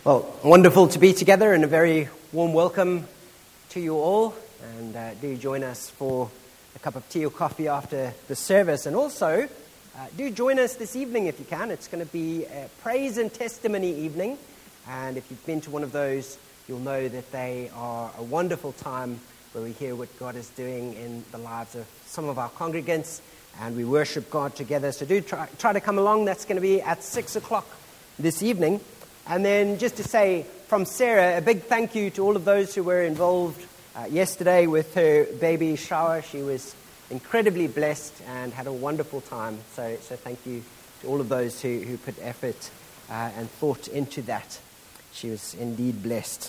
Well, wonderful to be together, and a very warm welcome to you all. And do join us for a cup of tea or coffee after the service. And also, do join us this evening if you can. It's going to be a praise and testimony evening. And if you've been to one of those, you'll know that they are a wonderful time where we hear what God is doing in the lives of some of our congregants. And we worship God together. So do try to come along. That's going to be at 6 o'clock this evening. And then just to say from Sarah, a big thank you to all of those who were involved yesterday with her baby shower. She was incredibly blessed and had a wonderful time. So thank you to all of those who put effort and thought into that. She was indeed blessed.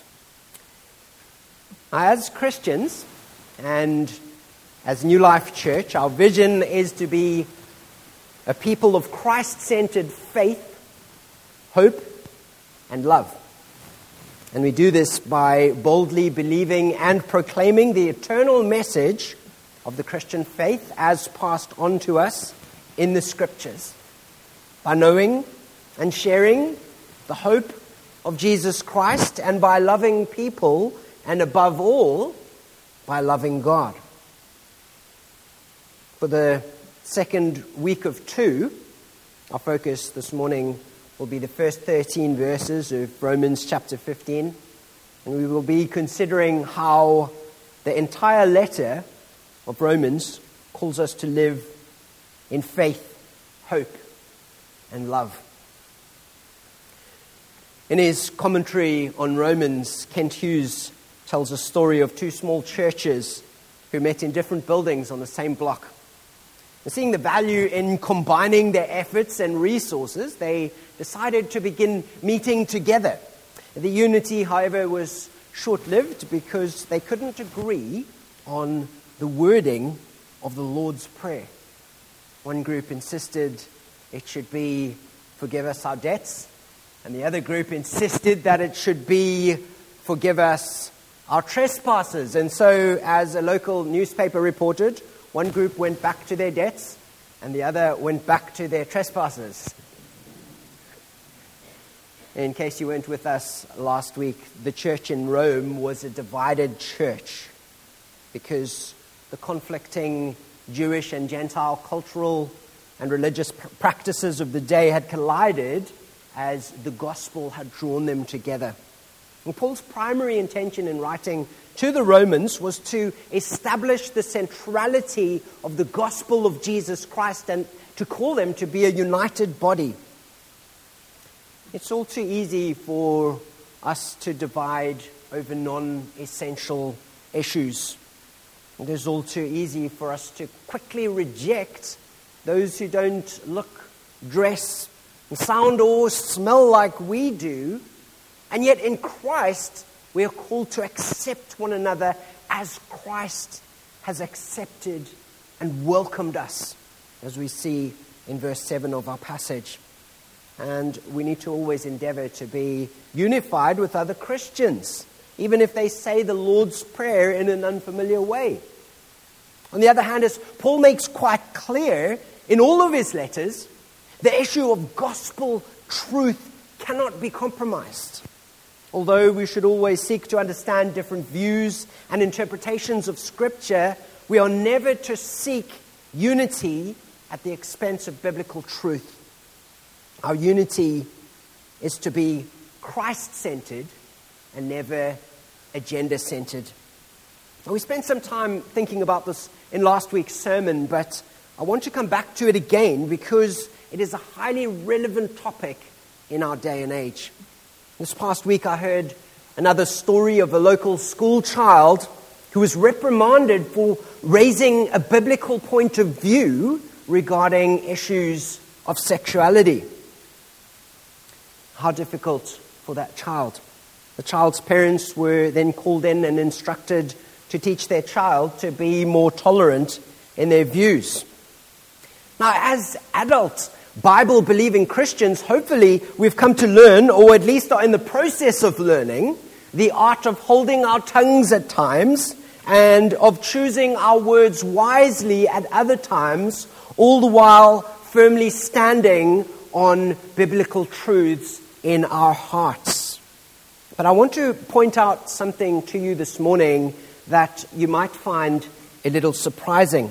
Now, as Christians and as New Life Church, our vision is to be a people of Christ-centered faith, hope, and love. And we do this by boldly believing and proclaiming the eternal message of the Christian faith as passed on to us in the Scriptures, by knowing and sharing the hope of Jesus Christ, and by loving people, and above all, by loving God. For the second week of 2, our focus this morning will be the first 13 verses of Romans chapter 15. And we will be considering how the entire letter of Romans calls us to live in faith, hope, and love. In his commentary on Romans, Kent Hughes tells a story of two small churches who met in different buildings on the same block. And seeing the value in combining their efforts and resources, they decided to begin meeting together. The unity, however, was short-lived because they couldn't agree on the wording of the Lord's Prayer. One group insisted it should be, "Forgive us our debts," and the other group insisted that it should be, "Forgive us our trespasses." And so, as a local newspaper reported, one group went back to their debts, and the other went back to their trespasses. In case you weren't with us last week, the church in Rome was a divided church because the conflicting Jewish and Gentile cultural and religious practices of the day had collided as the gospel had drawn them together. And Paul's primary intention in writing to the Romans was to establish the centrality of the gospel of Jesus Christ and to call them to be a united body. It's all too easy for us to divide over non-essential issues. It is all too easy for us to quickly reject those who don't look, dress, sound or smell like we do. And yet in Christ, we are called to accept one another as Christ has accepted and welcomed us, as we see in verse 7 of our passage. And we need to always endeavor to be unified with other Christians, even if they say the Lord's Prayer in an unfamiliar way. On the other hand, as Paul makes quite clear in all of his letters, the issue of gospel truth cannot be compromised. Although we should always seek to understand different views and interpretations of Scripture, we are never to seek unity at the expense of biblical truth. Our unity is to be Christ-centered and never agenda-centered. We spent some time thinking about this in last week's sermon, but I want to come back to it again because it is a highly relevant topic in our day and age. This past week I heard another story of a local school child who was reprimanded for raising a biblical point of view regarding issues of sexuality. How difficult for that child. The child's parents were then called in and instructed to teach their child to be more tolerant in their views. Now, as adults, Bible-believing Christians, hopefully we've come to learn, or at least are in the process of learning, the art of holding our tongues at times and of choosing our words wisely at other times, all the while firmly standing on biblical truths in our hearts. But I want to point out something to you this morning that you might find a little surprising.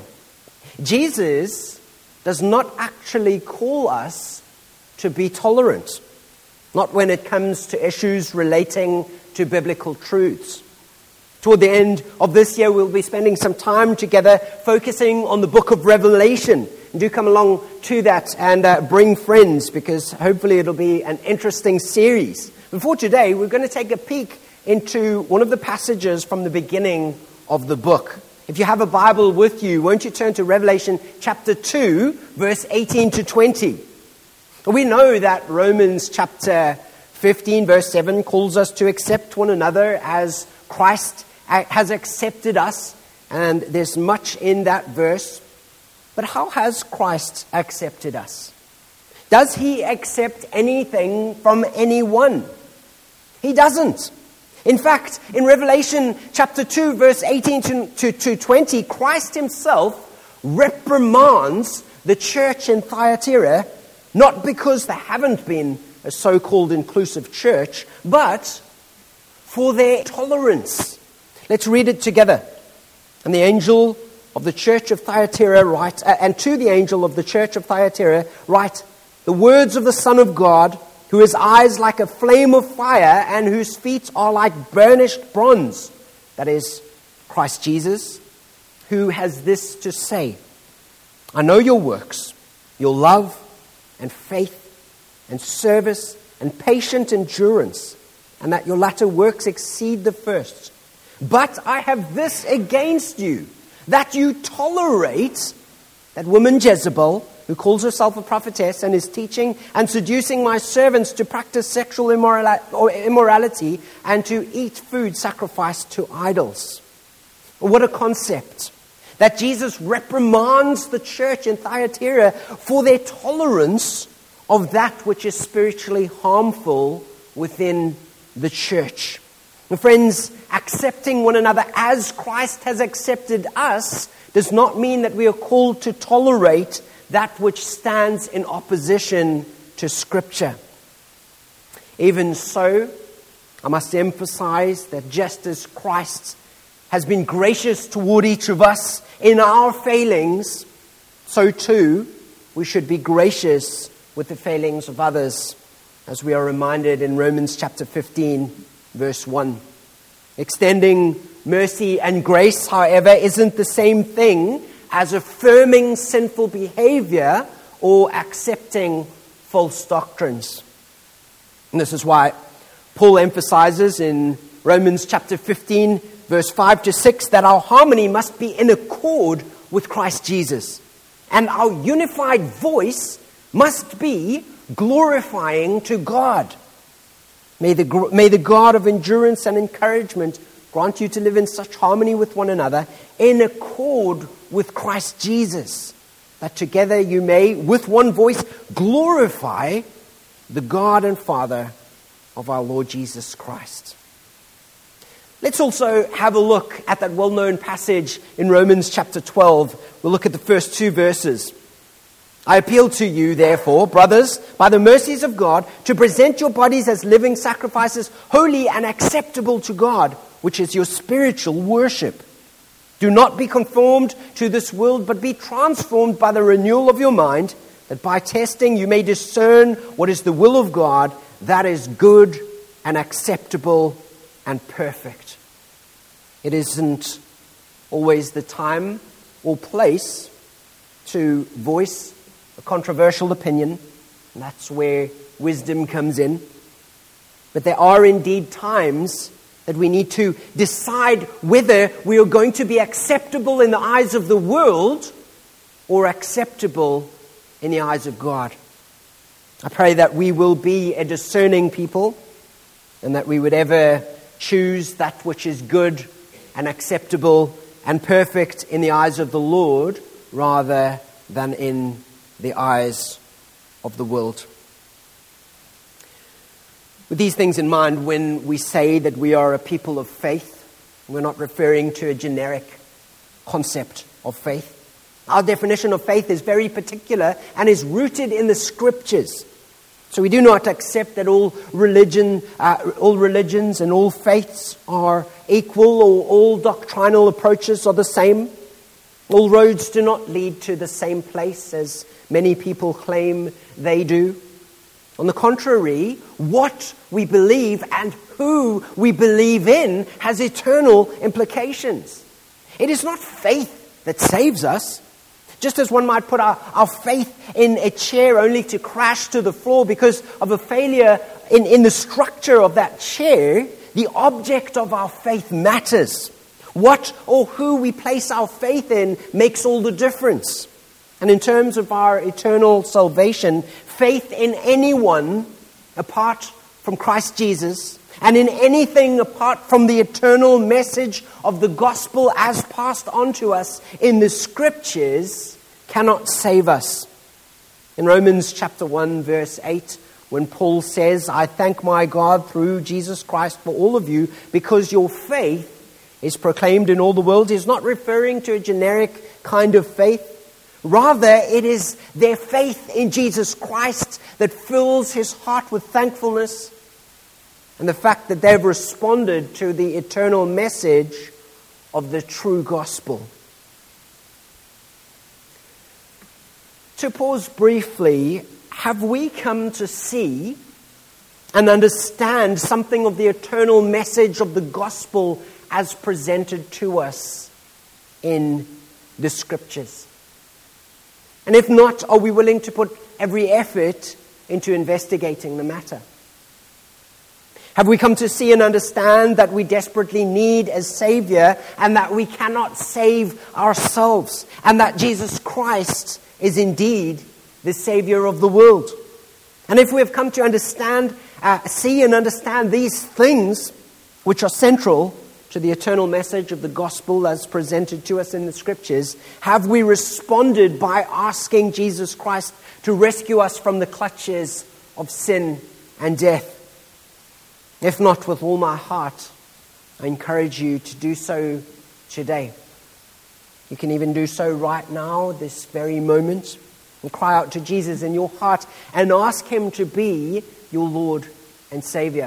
Jesus does not actually call us to be tolerant, not when it comes to issues relating to biblical truths. Toward the end of this year, we'll be spending some time together focusing on the book of Revelation. And do come along to that and bring friends, because hopefully it'll be an interesting series. Before today, we're going to take a peek into one of the passages from the beginning of the book. If you have a Bible with you, won't you turn to Revelation chapter 2, verse 18 to 20. We know that Romans chapter 15, verse 7 calls us to accept one another as Christ has accepted us, and there's much in that verse. But how has Christ accepted us? Does he accept anything from anyone? He doesn't. In fact, in Revelation chapter 2, verse 18 to 20, Christ himself reprimands the church in Thyatira, not because they haven't been a so-called inclusive church, but for their tolerance. Let's read it together. And the angel of the church of Thyatira write, and to the angel of the church of Thyatira write, the words of the Son of God, who has eyes like a flame of fire and whose feet are like burnished bronze. That is Christ Jesus, who has this to say, I know your works, your love and faith and service and patient endurance, and that your latter works exceed the first. But I have this against you, that you tolerate that woman Jezebel, who calls herself a prophetess and is teaching and seducing my servants to practice sexual immorality and to eat food sacrificed to idols. What a concept. That Jesus reprimands the church in Thyatira for their tolerance of that which is spiritually harmful within the church. And friends, accepting one another as Christ has accepted us does not mean that we are called to tolerate that which stands in opposition to Scripture. Even so, I must emphasize that just as Christ has been gracious toward each of us in our failings, so too we should be gracious with the failings of others, as we are reminded in Romans chapter 15, verse 1. Extending mercy and grace, however, isn't the same thing as affirming sinful behavior or accepting false doctrines. And this is why Paul emphasizes in Romans chapter 15, verse 5 to 6, that our harmony must be in accord with Christ Jesus. And our unified voice must be glorifying to God. May the God of endurance and encouragement grant you to live in such harmony with one another, in accord with Christ Jesus, that together you may, with one voice, glorify the God and Father of our Lord Jesus Christ. Let's also have a look at that well-known passage in Romans chapter 12. We'll look at the first two verses. I appeal to you, therefore, brothers, by the mercies of God, to present your bodies as living sacrifices, holy and acceptable to God, which is your spiritual worship. Do not be conformed to this world, but be transformed by the renewal of your mind, that by testing you may discern what is the will of God, that is good and acceptable and perfect. It isn't always the time or place to voice a controversial opinion, and that's where wisdom comes in. But there are indeed times that we need to decide whether we are going to be acceptable in the eyes of the world or acceptable in the eyes of God. I pray that we will be a discerning people and that we would ever choose that which is good and acceptable and perfect in the eyes of the Lord rather than in the eyes of the world. With these things in mind, when we say that we are a people of faith, we're not referring to a generic concept of faith. Our definition of faith is very particular and is rooted in the Scriptures. So we do not accept that all religions and all faiths are equal, or all doctrinal approaches are the same. All roads do not lead to the same place, as many people claim they do. On the contrary, what we believe and who we believe in has eternal implications. It is not faith that saves us. Just as one might put our faith in a chair only to crash to the floor because of a failure in the structure of that chair, the object of our faith matters. What or who we place our faith in makes all the difference. And in terms of our eternal salvation, faith in anyone apart from Christ Jesus and in anything apart from the eternal message of the gospel as passed on to us in the Scriptures cannot save us. In Romans chapter 1 verse 8, when Paul says, "I thank my God through Jesus Christ for all of you because your faith is proclaimed in all the world," he's not referring to a generic kind of faith. Rather, it is their faith in Jesus Christ that fills his heart with thankfulness, and the fact that they've responded to the eternal message of the true gospel. To pause briefly, have we come to see and understand something of the eternal message of the gospel as presented to us in the Scriptures? And if not, are we willing to put every effort into investigating the matter? Have we come to see and understand that we desperately need a Savior and that we cannot save ourselves, and that Jesus Christ is indeed the Savior of the world? And if we have come to understand, see and understand these things, which are central to the eternal message of the gospel as presented to us in the Scriptures, have we responded by asking Jesus Christ to rescue us from the clutches of sin and death? If not, with all my heart, I encourage you to do so today. You can even do so right now, this very moment, and cry out to Jesus in your heart and ask him to be your Lord and Savior.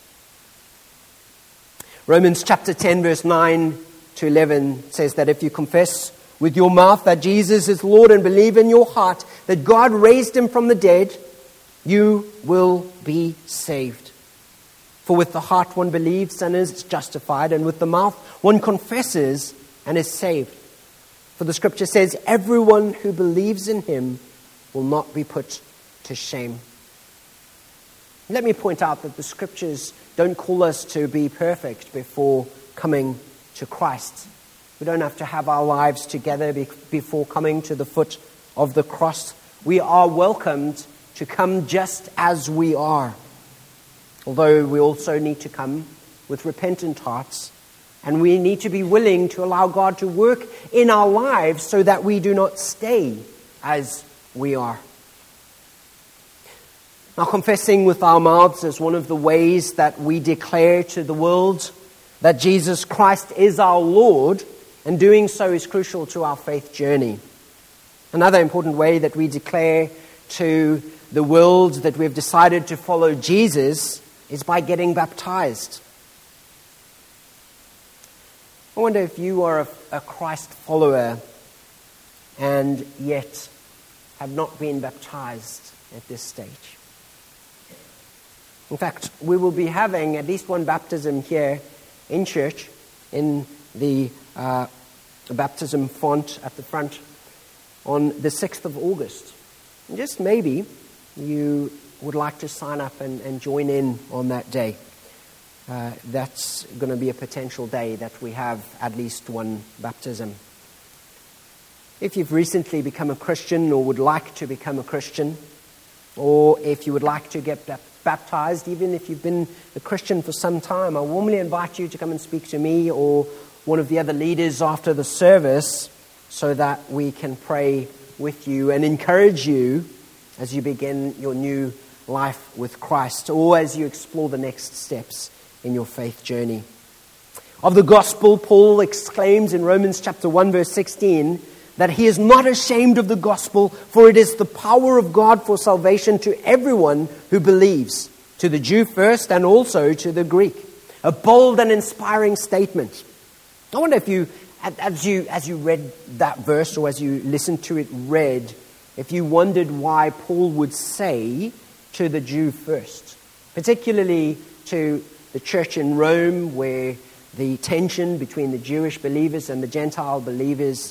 Romans chapter 10 verse 9 to 11 says that if you confess with your mouth that Jesus is Lord and believe in your heart that God raised him from the dead, you will be saved. For with the heart one believes and is justified, and with the mouth one confesses and is saved. For the Scripture says, everyone who believes in him will not be put to shame. Let me point out that the Scriptures don't call us to be perfect before coming to Christ. We don't have to have our lives together before coming to the foot of the cross. We are welcomed to come just as we are. Although we also need to come with repentant hearts, and we need to be willing to allow God to work in our lives so that we do not stay as we are. Now, confessing with our mouths is one of the ways that we declare to the world that Jesus Christ is our Lord, and doing so is crucial to our faith journey. Another important way that we declare to the world that we've decided to follow Jesus is by getting baptized. I wonder if you are a Christ follower and yet have not been baptized at this stage. In fact, we will be having at least one baptism here in church in the baptism font at the front on the 6th of August. And just maybe you would like to sign up and join in on that day. That's going to be a potential day that we have at least one baptism. If you've recently become a Christian or would like to become a Christian, or if you would like to get baptized, even if you've been a Christian for some time, I warmly invite you to come and speak to me or one of the other leaders after the service so that we can pray with you and encourage you as you begin your new life with Christ, or as you explore the next steps in your faith journey. Of the gospel, Paul exclaims in Romans chapter 1 verse 16 that he is not ashamed of the gospel, for it is the power of God for salvation to everyone who believes, to the Jew first and also to the Greek. A bold and inspiring statement. I wonder if you, as you read that verse or as you listened to it read, if you wondered why Paul would say to the Jew first, particularly to the church in Rome where the tension between the Jewish believers and the Gentile believers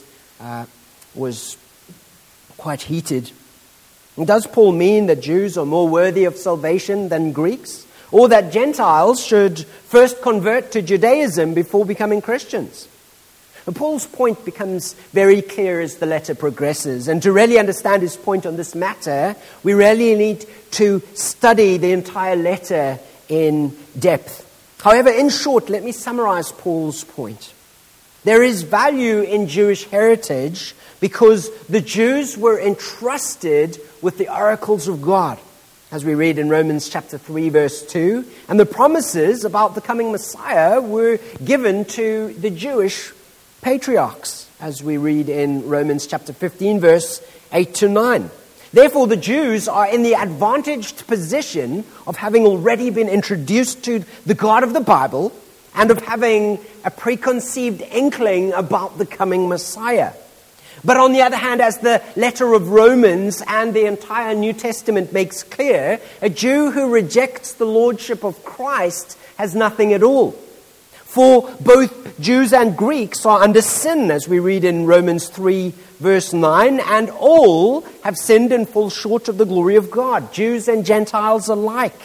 was quite heated. And does Paul mean that Jews are more worthy of salvation than Greeks? Or that Gentiles should first convert to Judaism before becoming Christians? And Paul's point becomes very clear as the letter progresses. And to really understand his point on this matter, we really need to study the entire letter in depth. However, in short, let me summarize Paul's point. There is value in Jewish heritage because the Jews were entrusted with the oracles of God, as we read in Romans chapter 3, verse 2. And the promises about the coming Messiah were given to the Jewish patriarchs, as we read in Romans chapter 15, verse 8 to 9. Therefore, the Jews are in the advantaged position of having already been introduced to the God of the Bible and of having a preconceived inkling about the coming Messiah. But on the other hand, as the letter of Romans and the entire New Testament makes clear, a Jew who rejects the lordship of Christ has nothing at all. For both Jews and Greeks are under sin, as we read in Romans 3, verse 9, and all have sinned and fall short of the glory of God, Jews and Gentiles alike.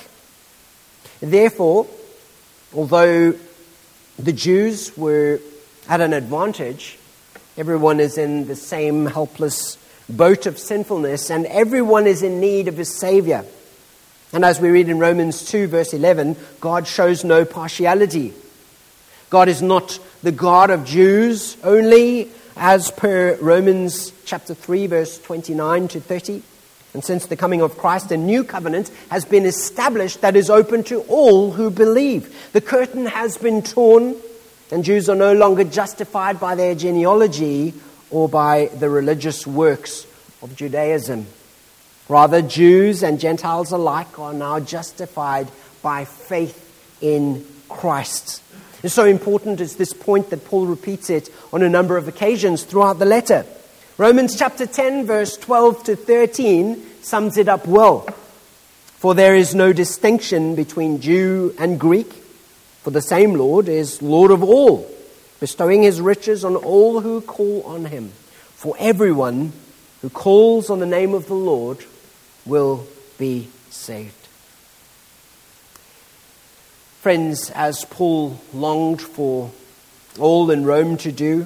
Therefore, although the Jews were at an advantage, everyone is in the same helpless boat of sinfulness, and everyone is in need of a Savior. And as we read in Romans 2, verse 11, God shows no partiality. God is not the God of Jews only, as per Romans chapter 3, verse 29 to 30. And since the coming of Christ, a new covenant has been established that is open to all who believe. The curtain has been torn, and Jews are no longer justified by their genealogy or by the religious works of Judaism. Rather, Jews and Gentiles alike are now justified by faith in Christ. And so important is this point that Paul repeats it on a number of occasions throughout the letter. Romans chapter 10, verse 12 to 13 sums it up well. For there is no distinction between Jew and Greek, for the same Lord is Lord of all, bestowing his riches on all who call on him. For everyone who calls on the name of the Lord will be saved. Friends, as Paul longed for all in Rome to do,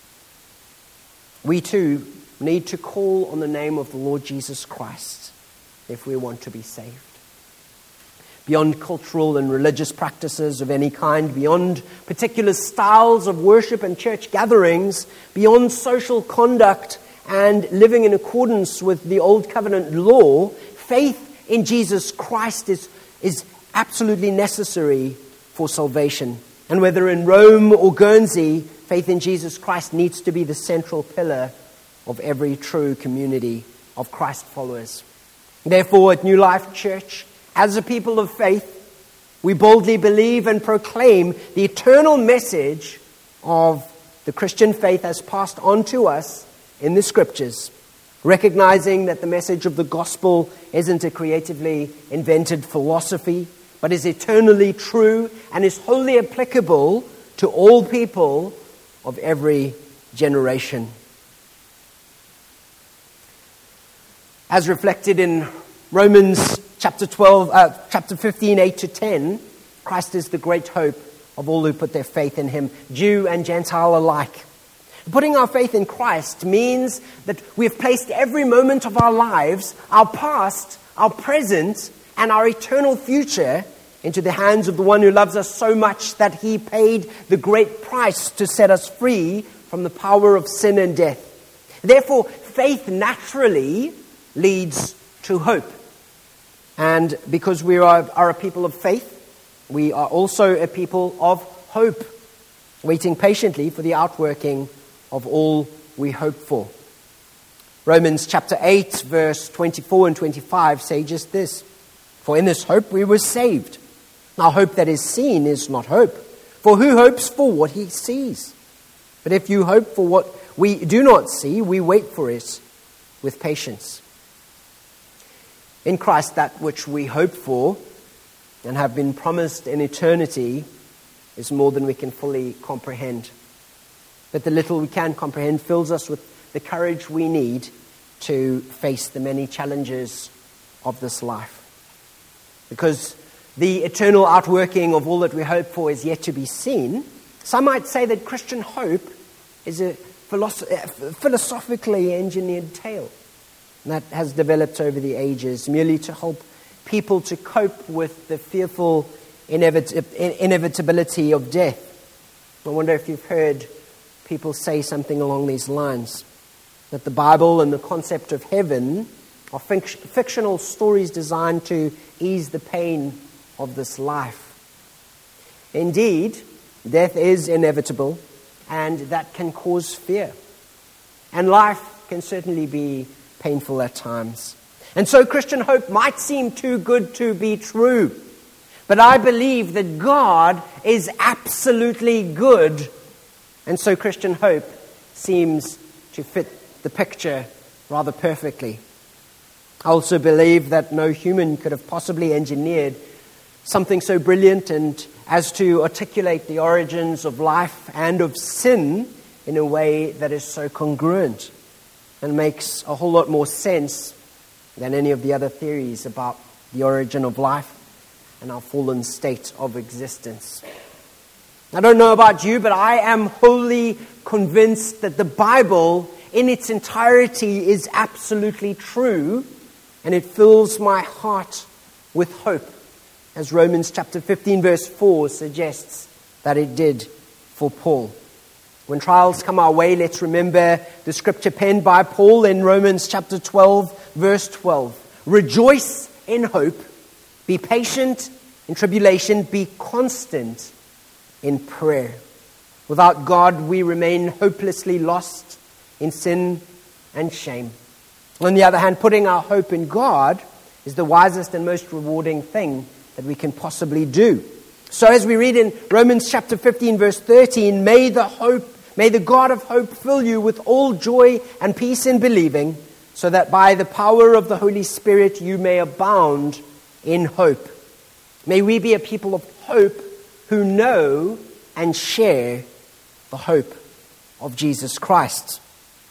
we too need to call on the name of the Lord Jesus Christ if we want to be saved. Beyond cultural and religious practices of any kind, beyond particular styles of worship and church gatherings, beyond social conduct and living in accordance with the Old Covenant law, faith in Jesus Christ is absolutely necessary for salvation. And whether in Rome or Guernsey, faith in Jesus Christ needs to be the central pillar of every true community of Christ followers. Therefore, at New Life Church, as a people of faith, we boldly believe and proclaim the eternal message of the Christian faith as passed on to us in the Scriptures, recognizing that the message of the gospel isn't a creatively invented philosophy, but is eternally true and is wholly applicable to all people of every generation. As reflected in Romans chapter 15, 8 to 10, Christ is the great hope of all who put their faith in him, Jew and Gentile alike. Putting our faith in Christ means that we have placed every moment of our lives, our past, our present, and our eternal future into the hands of the one who loves us so much that he paid the great price to set us free from the power of sin and death. Therefore, faith naturally leads to hope. And because we are a people of faith, we are also a people of hope, waiting patiently for the outworking of all we hope for. Romans chapter 8, verse 24 and 25 say just this. For in this hope we were saved. Now hope that is seen is not hope. For who hopes for what he sees? But if you hope for what we do not see, we wait for it with patience. In Christ, that which we hope for and have been promised in eternity is more than we can fully comprehend. But the little we can comprehend fills us with the courage we need to face the many challenges of this life. Because the eternal outworking of all that we hope for is yet to be seen, some might say that Christian hope is a philosophically engineered tale that has developed over the ages, merely to help people to cope with the fearful inevitability of death. I wonder if you've heard people say something along these lines, that the Bible and the concept of heaven are fictional stories designed to ease the pain of this life. Indeed, death is inevitable, and that can cause fear. And life can certainly be painful at times. And so Christian hope might seem too good to be true. But I believe that God is absolutely good. And so Christian hope seems to fit the picture rather perfectly. I also believe that no human could have possibly engineered something so brilliant and as to articulate the origins of life and of sin in a way that is so congruent and makes a whole lot more sense than any of the other theories about the origin of life and our fallen state of existence. I don't know about you, but I am wholly convinced that the Bible in its entirety is absolutely true, and it fills my heart with hope, as Romans chapter 15 verse 4 suggests that it did for Paul. When trials come our way, let's remember the scripture penned by Paul in Romans chapter 12 verse 12. Rejoice in hope, be patient in tribulation, be constant in prayer. Without God, we remain hopelessly lost in sin and shame. On the other hand, putting our hope in God is the wisest and most rewarding thing that we can possibly do. So as we read in Romans chapter 15 verse 13, may the God of hope fill you with all joy and peace in believing, so that by the power of the Holy Spirit you may abound in hope. May we be a people of hope who know and share the hope of Jesus Christ.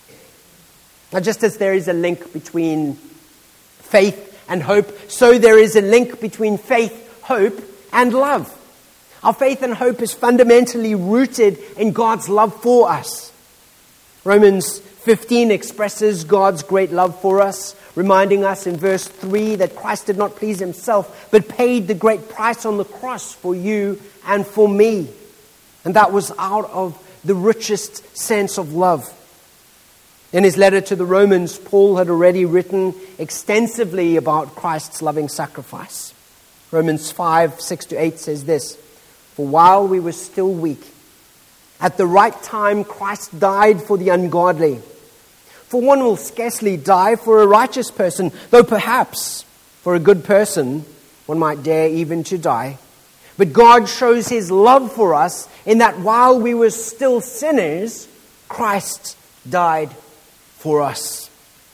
Now, just as there is a link between faith and hope, so there is a link between faith, hope, and love. Our faith and hope is fundamentally rooted in God's love for us. Romans 15 expresses God's great love for us, reminding us in verse 3 that Christ did not please himself, but paid the great price on the cross for you and for me. And that was out of the richest sense of love. In his letter to the Romans, Paul had already written extensively about Christ's loving sacrifice. Romans 5, 6-8 says this, for while we were still weak, at the right time Christ died for the ungodly. For one will scarcely die for a righteous person, though perhaps for a good person one might dare even to die. But God shows his love for us in that while we were still sinners, Christ died for us.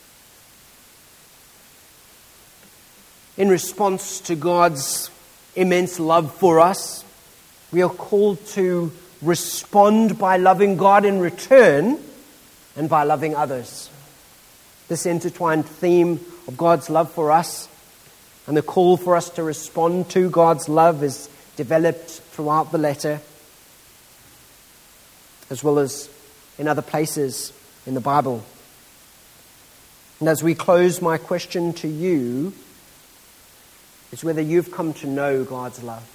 In response to God's immense love for us, we are called to respond by loving God in return and by loving others. This intertwined theme of God's love for us and the call for us to respond to God's love is developed throughout the letter, as well as in other places in the Bible. And as we close, my question to you is whether you've come to know God's love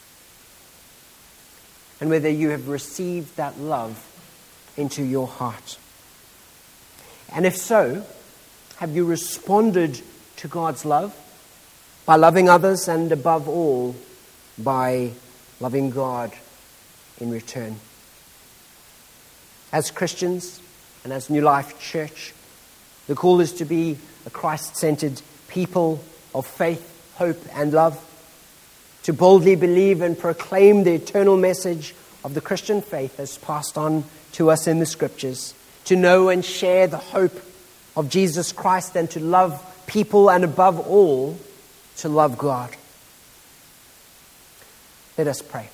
and whether you have received that love into your heart. And if so, have you responded to God's love by loving others and above all, by loving God in return? As Christians and as New Life Church, The call is to be a Christ-centered people of faith, hope, and love, to boldly believe and proclaim the eternal message of the Christian faith as passed on to us in the Scriptures, to know and share the hope of Jesus Christ, and to love people, and above all, to love God. Let us pray.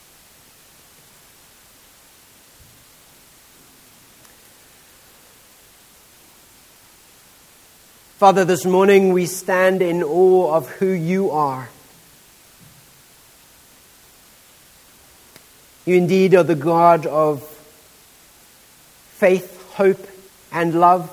Father, this morning we stand in awe of who you are. You indeed are the God of faith, hope, and love.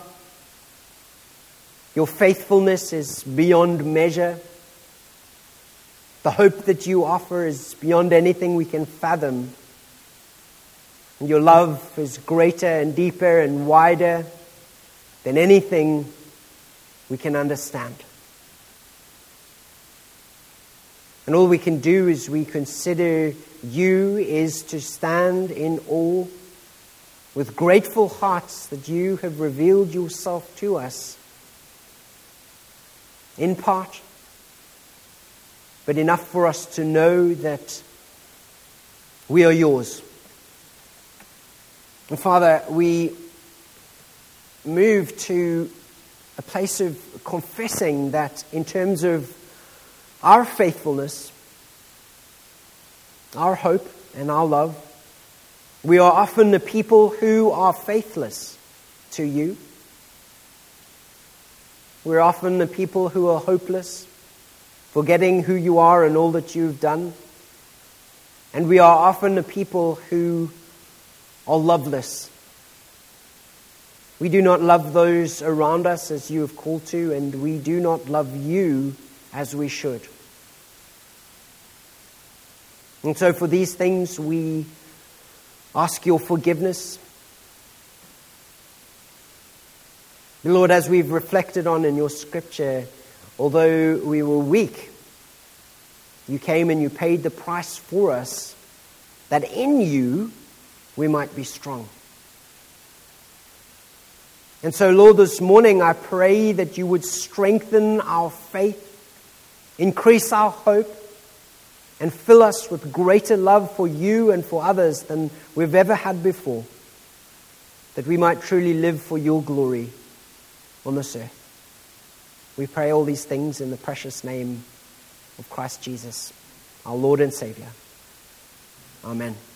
Your faithfulness is beyond measure. The hope that you offer is beyond anything we can fathom. And your love is greater and deeper and wider than anything we can understand. And all we can do as we consider you is to stand in awe with grateful hearts that you have revealed yourself to us, in part, but enough for us to know that we are yours. And Father, we move to a place of confessing that in terms of our faithfulness, our hope, and our love, we are often the people who are faithless to you. We're often the people who are hopeless, forgetting who you are and all that you've done. And we are often the people who are loveless. We do not love those around us as you have called to, and we do not love you as we should. And so for these things, we ask your forgiveness. Lord, as we've reflected on in your Scripture, although we were weak, you came and you paid the price for us, that in you we might be strong. And so, Lord, this morning I pray that you would strengthen our faith, increase our hope, and fill us with greater love for you and for others than we've ever had before, that we might truly live for your glory on this earth. We pray all these things in the precious name of Christ Jesus, our Lord and Savior. Amen.